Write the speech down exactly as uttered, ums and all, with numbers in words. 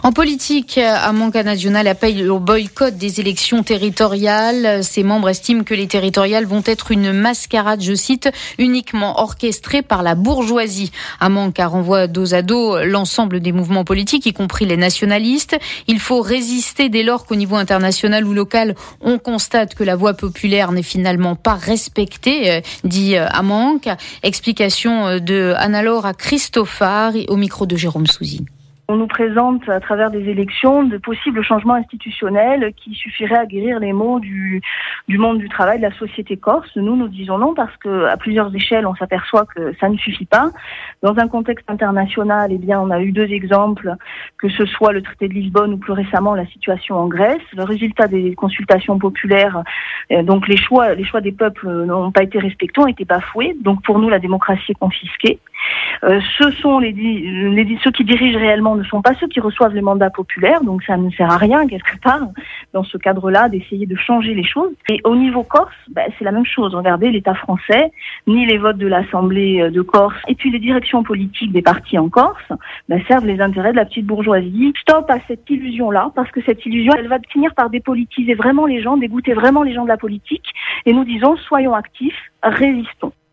En politique, Amanka National appelle au boycott des élections territoriales. Ses membres estiment que les territoriales vont être une mascarade, je cite, uniquement orchestrée par la bourgeoisie. Amanka renvoie dos à dos l'ensemble des mouvements politiques, y compris les nationalistes. Il faut résister dès lors qu'au niveau international ou local, on constate que la voix populaire n'est finalement pas respectée, dit Amanka. Explication de Anna-Laura Christophard au micro de Jérôme Souzy. On nous présente à travers des élections de possibles changements institutionnels qui suffiraient à guérir les maux du, du monde du travail, de la société corse. Nous, nous disons non parce que à plusieurs échelles, on s'aperçoit que ça ne suffit pas. Dans un contexte international, eh bien, on a eu deux exemples, que ce soit le traité de Lisbonne ou plus récemment la situation en Grèce. Le résultat des consultations populaires, euh, donc les choix, les choix des peuples n'ont pas été respectés, ont été bafoués. Donc pour nous, la démocratie est confisquée. Euh, ce sont les, les ceux qui dirigent réellement ne sont pas ceux qui reçoivent les mandats populaires, donc ça ne sert à rien quelque part dans ce cadre-là d'essayer de changer les choses. Et au niveau corse, ben, c'est la même chose. Regardez, l'État français, ni les votes de l'Assemblée de Corse, et puis les directions politiques des partis en Corse, ben, servent les intérêts de la petite bourgeoisie. Stop à cette illusion-là, parce que cette illusion, elle va finir par dépolitiser vraiment les gens, dégoûter vraiment les gens de la politique. Et nous disons, soyons actifs, résistons.